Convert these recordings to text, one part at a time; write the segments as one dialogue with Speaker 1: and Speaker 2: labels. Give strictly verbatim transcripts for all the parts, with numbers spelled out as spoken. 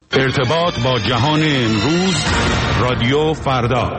Speaker 1: ارتباط با جهان امروز، رادیو فردا.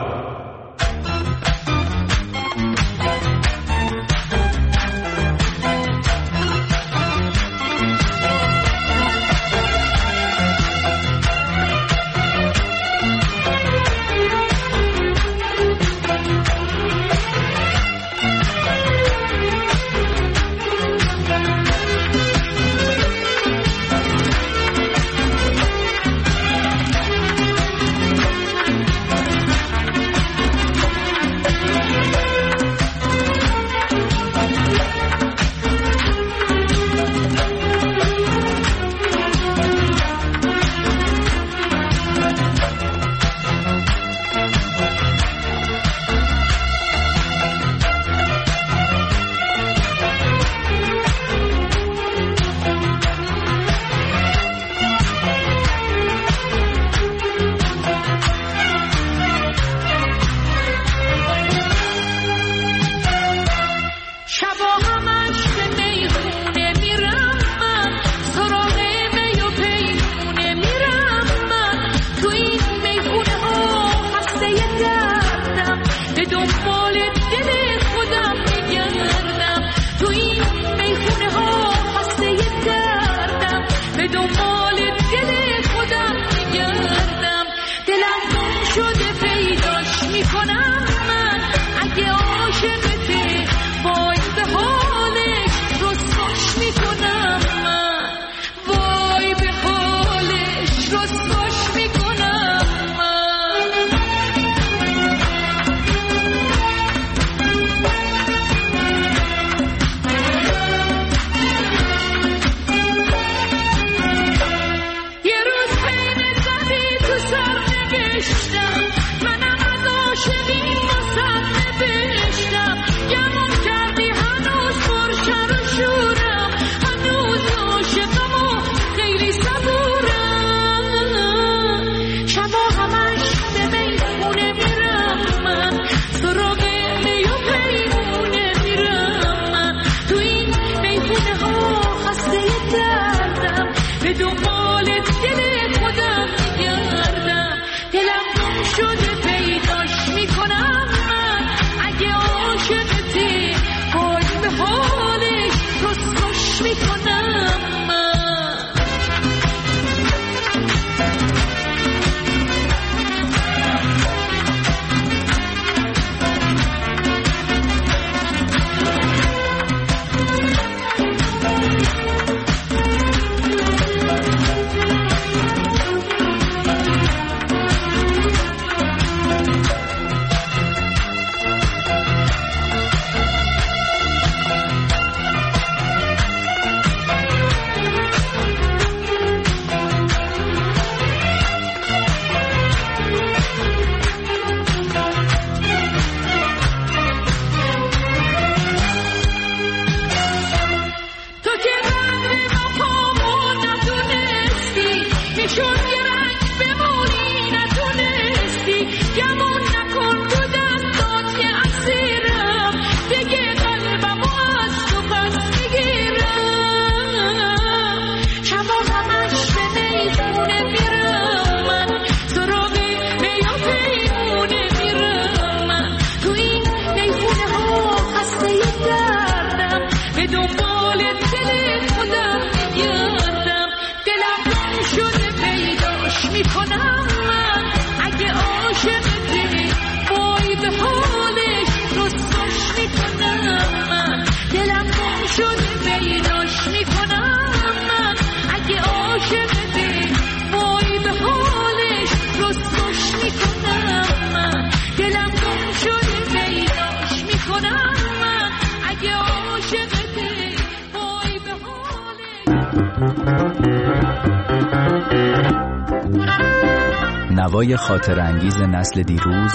Speaker 2: نوای خاطر انگیز نسل دیروز،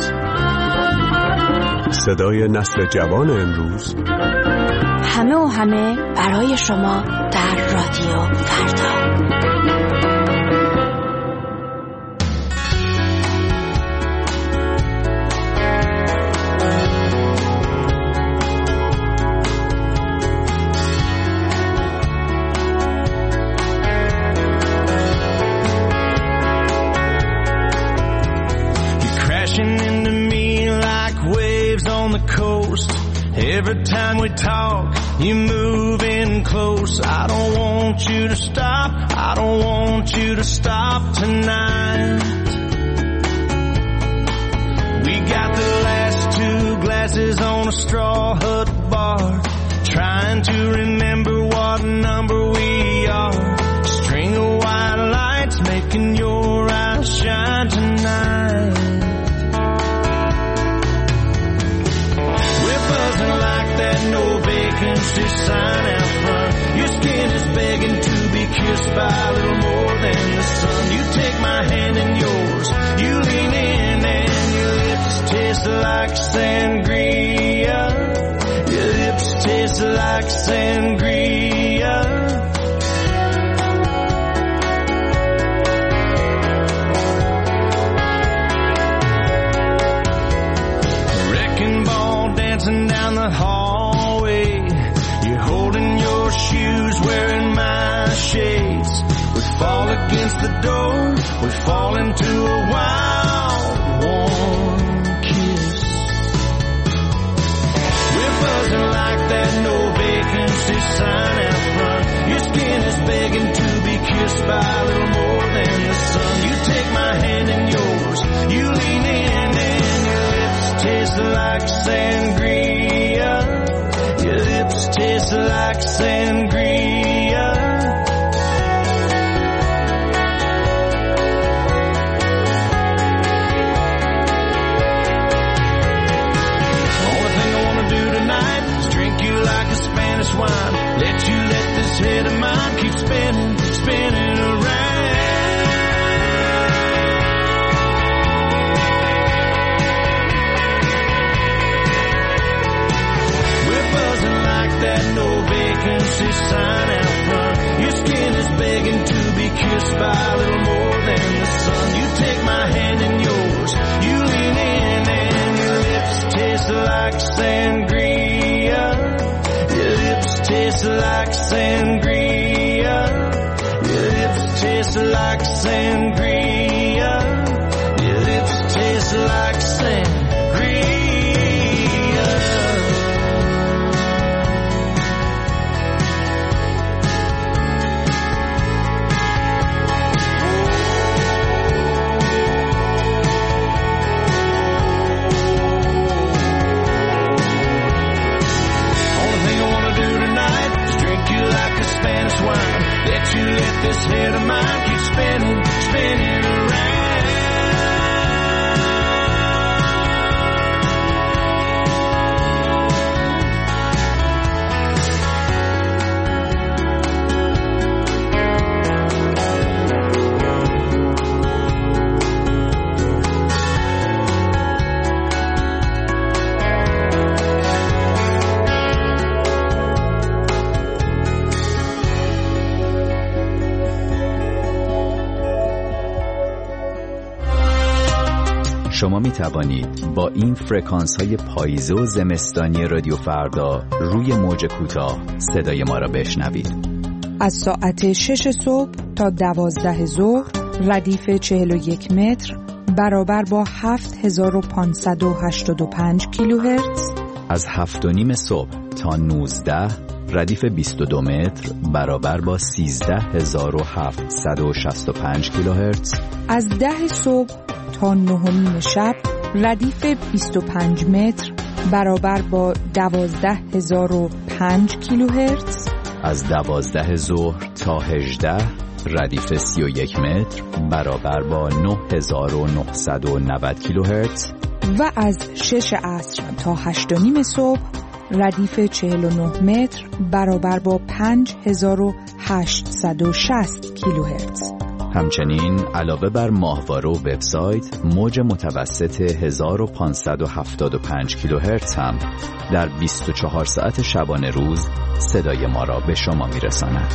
Speaker 3: صدای نسل جوان امروز،
Speaker 4: همه و همه برای شما در رادیو فردا.
Speaker 5: Every time we talk, you move in close. I don't want you to stop. I don't want you to stop tonight. We got the last two glasses on a straw hut bar, trying to remember what number we are. String of white lights making your eyes shine tonight. We're buzzing like that no vacancy sign out front. Your skin is begging to be kissed by a little more than the sun. You take my hand in yours, you lean in and your lips taste like sangria. Your lips taste like sangria. Wrecking ball dancing down the hallway. You're holding your shoes, wearing my shades. We fall against the door, we fall into a wild, warm kiss. We're buzzing like that no vacancy sign out front. Your skin is begging to be kissed by a little more than the sun. You take my hand in yours, you lean in and your lips taste like sangria. Your lips taste like sangria. Only thing I wanna do tonight is drink you like a Spanish wine. Let you let this head of mine keep spinning, spinning around. We're buzzing like that no vacancy sign out front. Your skin is begging to be kissed by a little more than the sun. You take my hand in yours, you lean in and your lips taste like sangria. Your lips taste like sangria. Your lips taste like sangria. Your lips taste like sangria. Spanish wine. Let you let this head of mine keep spinning, spinning around.
Speaker 2: شما می توانید با این فرکانس های پاییزه و زمستانی رادیو فردا روی موج کوتاه صدای ما را بشنوید.
Speaker 6: از ساعت شش صبح تا دوازده ظهر ردیف چهل و یک متر برابر با هفت هزار و پانصد و هشتاد و پنج کیلوهرتز.
Speaker 2: از هفت و نیم صبح تا نوزده ردیف بیست و دو متر برابر با سیزده هزار و هفتصد و شصت و پنج کیلوهرتز.
Speaker 6: از ده صبح تا نه و نیم شب ردیف بیست و پنج متر برابر با دوازده هزار و پنج کیلوهرتز.
Speaker 2: از دوازده ظهر تا هجده ردیف سی و یک متر برابر با نه هزار و نهصد و نود کیلوهرتز.
Speaker 6: و از شش عصر تا هشت و نیم صبح ردیف چهل و نه متر برابر با پنج هزار و هشتصد و شصت کیلوهرتز.
Speaker 2: همچنین علاوه بر ماهواره و وبسایت، موج متوسط هزار و پانصد و هفتاد و پنج کیلوهرتز هم در بیست و چهار ساعت شبانه روز صدای ما را به شما میرساند.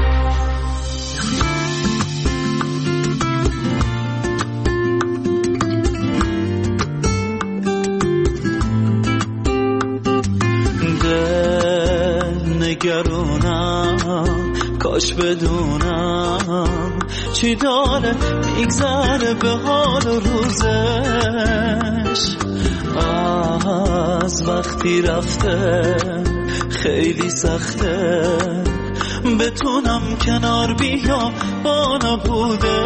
Speaker 7: نگرانم کاش بدونم چی داره میگذره به حال و روزش. از وقتی رفته خیلی سخته بتونم کنار بیا با نبوده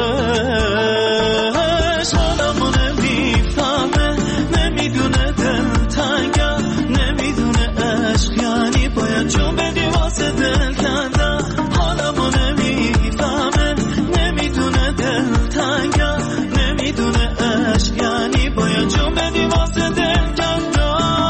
Speaker 7: حالمو نمیفهمه نمیدونه دلتنگم نمیدونه عشق یعنی باید جون بدی واسه دل کندم حالمو نمیفهمه نمیدونه دلتنگم نمیدونه عشق یعنی باید جون بدی واسه دل کندم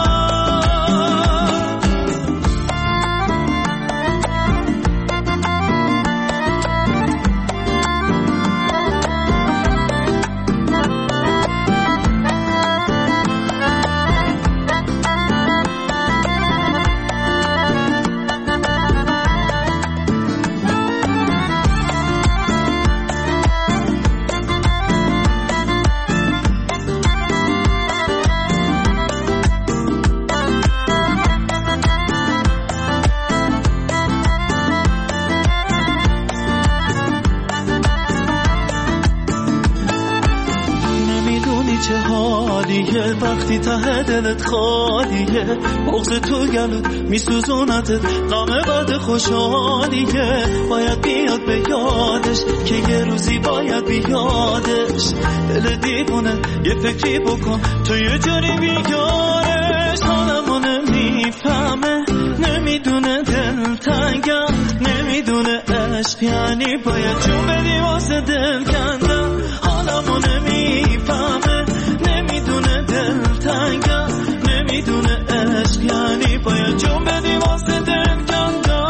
Speaker 7: وقتی ته دلت خالیه بغض تو گلوت میسوزونتت غم بعد خوشحالیه باید بیاد به یادش که یه روزی باید بیادش دل دیوونه یه فکری بکن تو یه جوری بیارش حالمو نمیفهمه نمیدونه دلتنگم نمیدونه عشق یعنی باید جون بدی واسه دل کندم حالمو نمیفهمه نمیدونه دلتنگم نمیدونه عشق یعنی باید جون بدی واسه دل کندم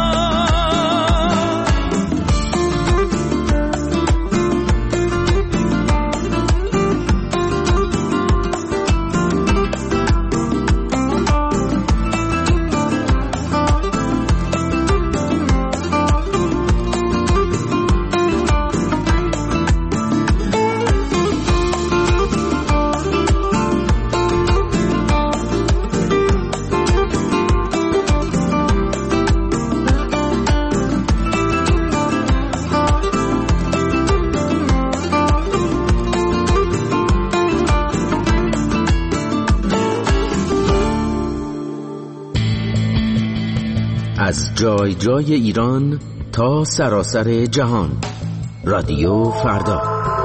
Speaker 8: از جای جای ایران تا سراسر جهان رادیو فردا.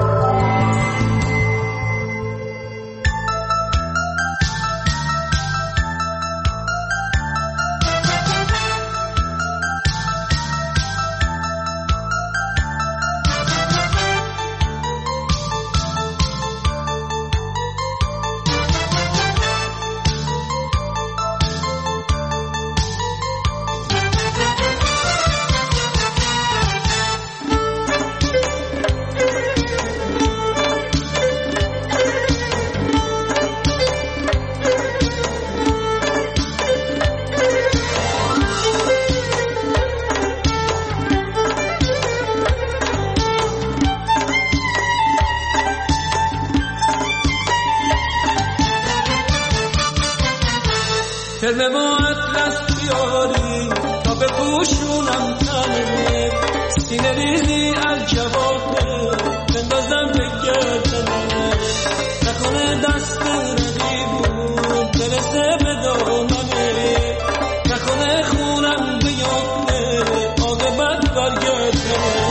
Speaker 9: ترمه با اطلس بیاری تا بپوشونم تنه سینه ریزی از جوابه بندازم به گردنه نکنه دست ردیبون برسه به دامنه نکنه خونم بیانه عاقبت برگردنه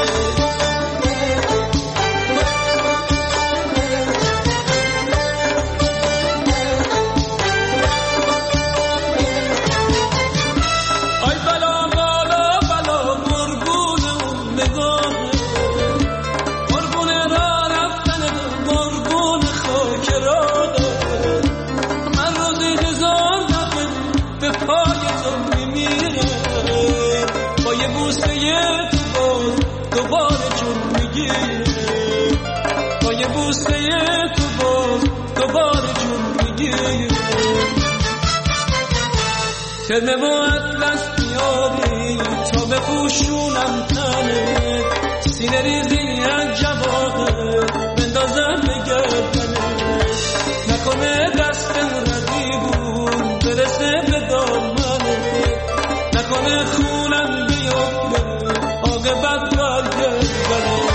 Speaker 9: ترمه با اطلس بیاری تا بپوشونم تنه سینه ریزی از جوابه بندازم به گردنه نکنه دست ردیبون برسه به دامنه نکنه خونم بیفته عاقبت برگردنه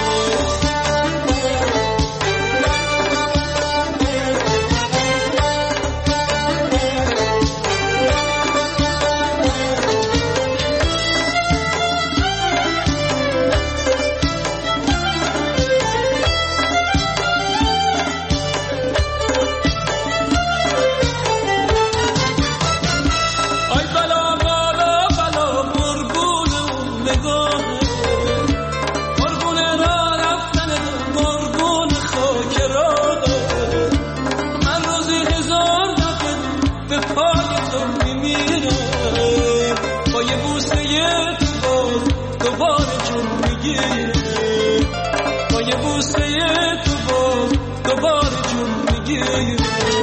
Speaker 9: بوسه تو باز دوباره جون میگیره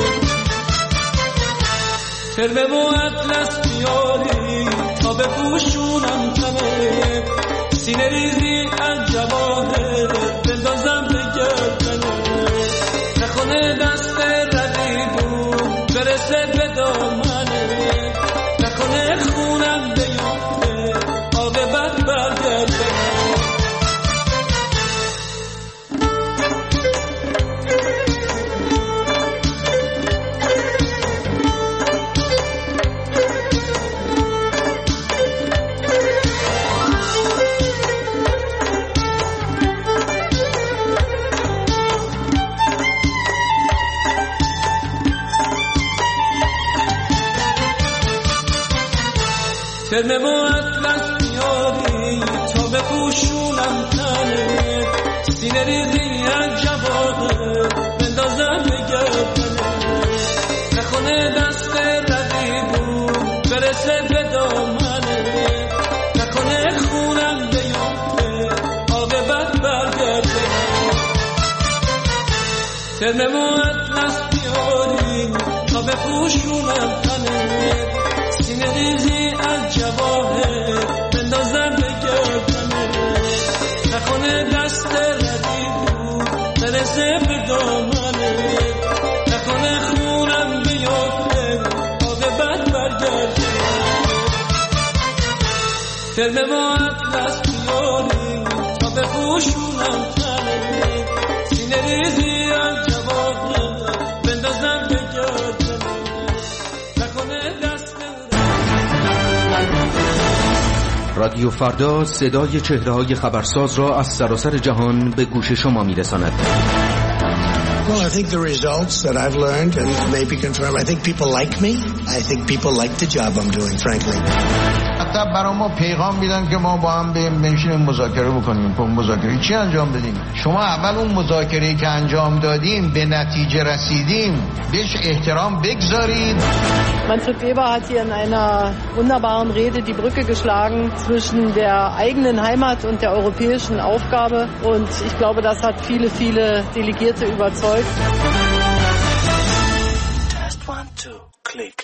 Speaker 9: ترمه و اطلس بیاری تا بپوشونم تنه سینه ریزی از جواهر بندازم به گردنه نکنه دست رقیبون برسه به دامنه نکنه خونم بیفته عاقبت برگرده ترمه و اطلس بیاری تا بپوشونم تنه سینه ریزی از جواهر بندازم به گردنه نکنه دست رقیبون برسه به دامنه نکنه خونم بیفته عاقبت برگرده ترمه و اطلس بیاری تا بپوشونم تنه سینه ریزی از جواهر بندازم به گردنه نکنه دست ردیبون برسه به دامنه نکنه خونم بیفته عاقبت برگرده ترمه و اطلس بیاری تا بپوشونم تنه سینه ریزی از جواهر بندازم به گردنه نکنه دست
Speaker 8: رادیو فردا صدای چهره‌های خبرساز را از سراسر جهان به گوش شما می‌رساند.
Speaker 10: Well, I think the results that I've learned and maybe confirm, I think people like me. I think people like the job I'm doing, frankly.
Speaker 11: حتی برای ما پیغام میدن که ما با هم بنشینیم مذاکره بکنیم. خب مذاکره چی انجام بدیم؟ شما اول اون مذاکره‌ای که انجام دادیم به نتیجه رسیدیم بهش احترام بگذارید.
Speaker 12: Manfred Weber hat hier in einer wunderbaren Rede die Brücke geschlagen zwischen der eigenen Heimat und der europäischen Aufgabe und ich glaube, das hat viele, viele Delegierte überzeugt.
Speaker 10: Test one, two, click.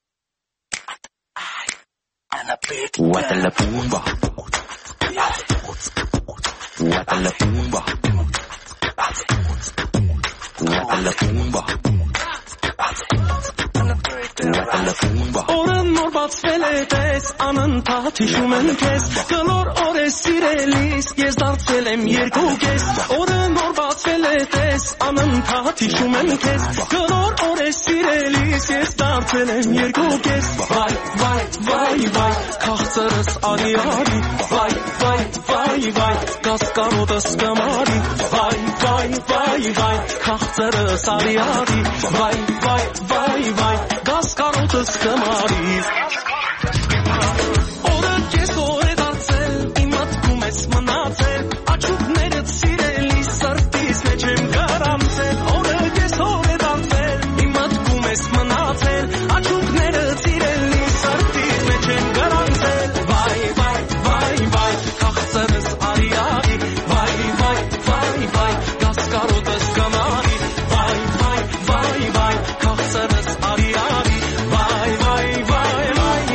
Speaker 13: What la pumba. What la pumba. What la pumba.
Speaker 7: Oren mor batsvel etes anan tatishum kes Glor ores sirelis gezartselem yergo kes Oren mor batsvel etes anan tatishum kes Glor ores sirelis gezartselem yergo kes Vay vay vay vay kahtaras ali ali Vay vay vay vay kaskarodas kamari Vay vay vay vay kahtaras ali ali Vay vay vay vay kaskarodas kamari Ora ke sore datsel imat kumes manatsel achuk neret sireli sartis nechem garantsel Ora ke sore datsel imat kumes manatsel achuk neret sireli sartis nechem garantsel Vay vay vay vay kaxtsares ari ari Vay vay vay vay kaskarodas kamari Vay vay vay vay kaxtsares ari ari Vay vay vay vay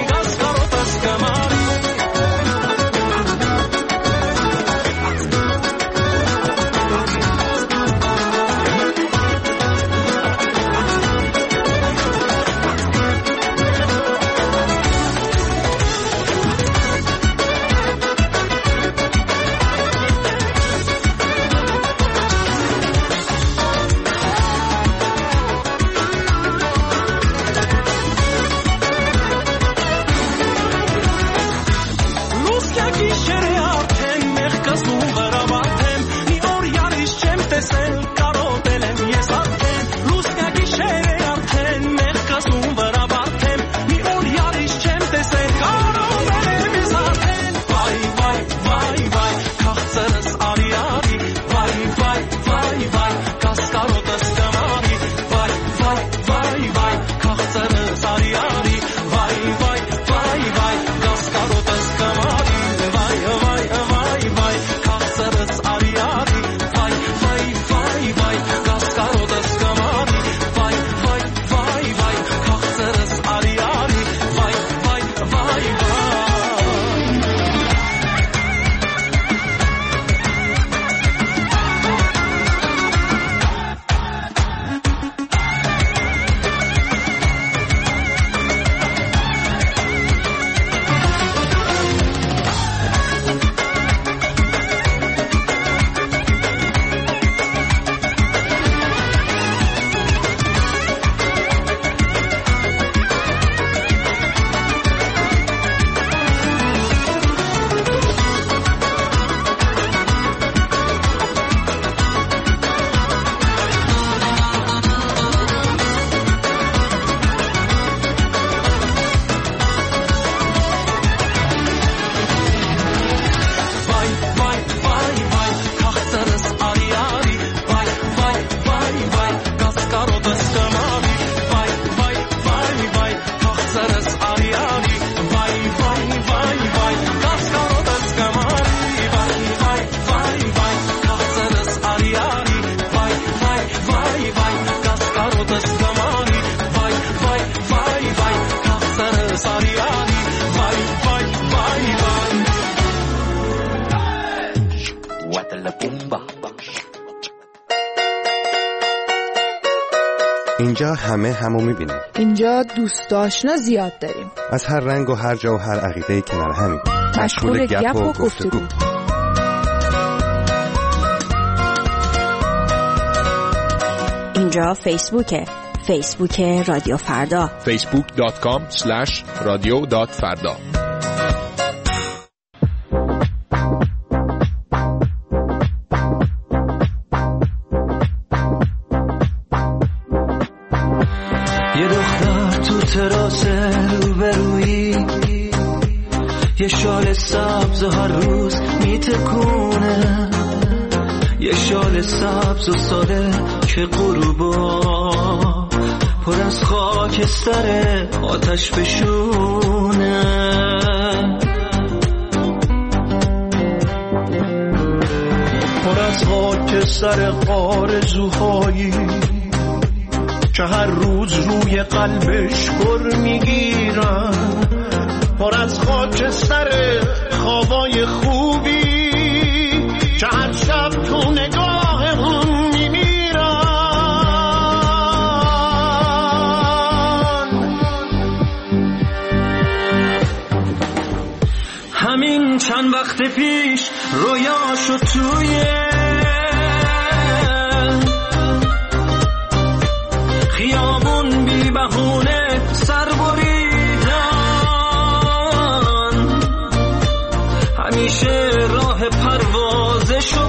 Speaker 3: اینجا همه همو میبینیم.
Speaker 6: اینجا دوست آشنا زیاد داریم.
Speaker 3: از هر رنگ و هر جا و هر عقیده‌ای کنار همیم.
Speaker 6: مشغول گپ و گفتگو.
Speaker 4: اینجا فیسبوکه. فیسبوک رادیو فردا.
Speaker 14: فیسبوک دات کام اسلش رادیو دات فردا.
Speaker 7: یه دختر تو تراس روبرویی، یه شال سبز و هر روز میتکونه، یه شال سبز و ساده که غروبا پر از خاکستر آتش بشونه. پر از خاکستر آرزوهایی که هر روز روی قلبش پر میگیرن، پر از خاکستر خوابای خوبی که هر شب تو نگاه اون میمیرن. همین چند وقت پیش رویاشو توی خیابون بی بهونه سر بریدن، همیشه راه پروازشو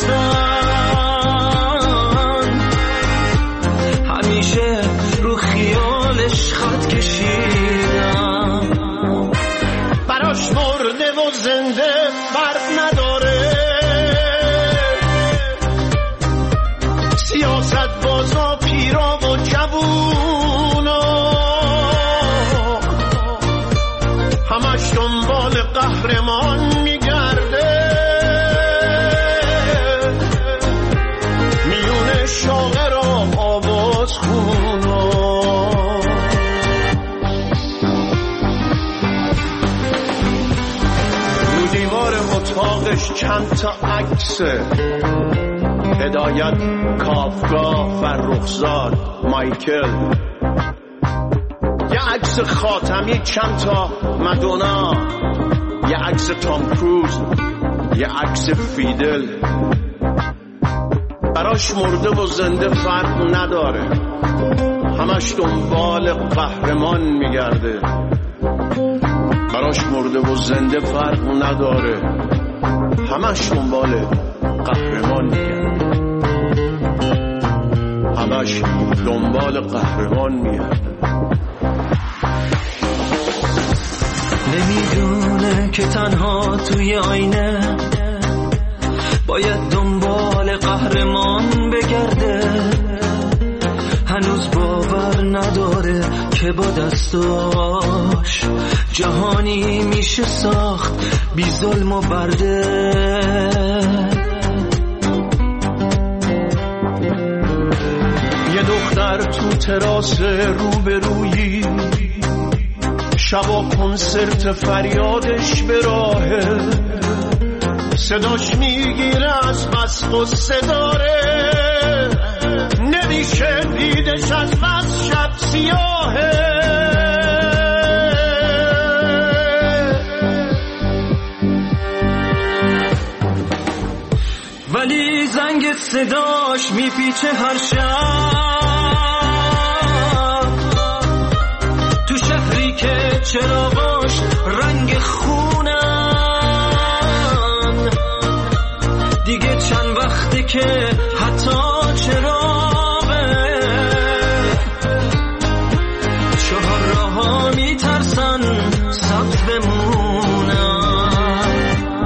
Speaker 7: بستن، همیشه رو خیالش خط کشیدن. براش مرده و زنده فرق نداره، سیاست بازا پیرا و جوونا همش دنبال قهرمان میگرده، میونه شاعر و آواز خونا. رو دیوار اتاقش چند تا عکسه، هدایت، کافکا، فرخزاد، مایکل، یه عکس خاتمی، چند تا مدونا، یه عکس تام کروز، یه عکس فیدل. براش مرده و زنده فرق نداره، همش دنبال قهرمان میگرده. براش مرده و زنده فرق نداره، همش دنبال قهرمان میگرده، همش دنبال قهرمان میگرده. نمیدونه که تنها توی آینه باید دنبال قهرمان بگرده، هنوز باور نداره که با دستاش جهانی میشه ساخت بی ظلم و برده. یه دختر تو تراس روبرویی، شبا کنسرت فریادش به راهه، صداش میگیره از بس قصه داره، نمیشه دیدش از بس شب سیاهه. ولی زنگ صداش میپیچه هر شب تو شهری که چراغاش رنگ خونن، دیگه چند وقته که حتی چراغه چهار راه‌ها میترسن سبز بمونن.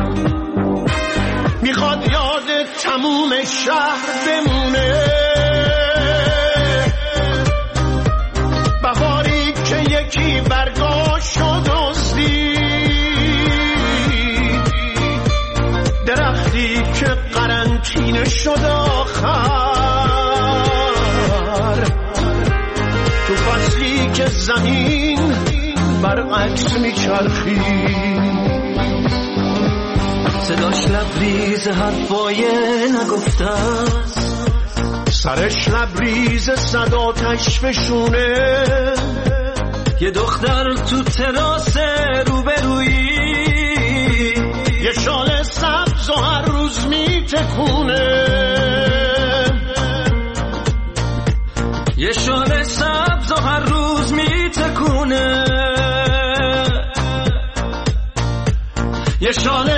Speaker 7: میخواد یاد تموم شهر بمونه، بهاری که یکی برگاشت دزدی، درختی که قرنطینه شد آخر، تو فصلی که زمین برعکس میچرخی. صداش لبریز حرفای نگفته است،
Speaker 5: سرش لبریز صد آتش فشونه،
Speaker 7: یه دختر تو تراس روبرویی،
Speaker 5: یه شال سبز و هر روز میتکونه،
Speaker 7: یه شال سبز و هر روز میتکونه،
Speaker 5: یه شال